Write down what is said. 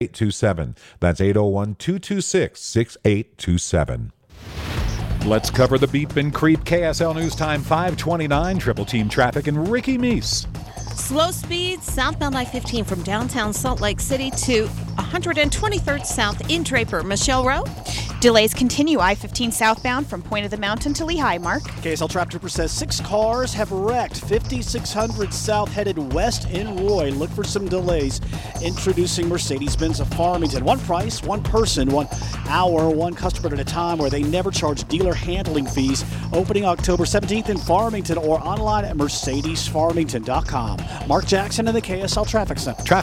827. That's 801-226-6827. Let's cover the beep and creep. KSL News Time 529. Triple Team Traffic and Ricky Meese. Slow speed southbound I-15 from downtown Salt Lake City to 123rd South in Draper. Michelle Rowe. Delays continue I-15 southbound from Point of the Mountain to Lehigh. Mark. KSL Traffic Trooper says 6 cars have wrecked 5600 south headed west in Roy. Look for some delays. Introducing Mercedes-Benz of Farmington. One price, one person, 1 hour, one customer at a time, where they never charge dealer handling fees. Opening October 17th in Farmington or online at mercedesfarmington.com. Mark Jackson in the KSL Traffic Center.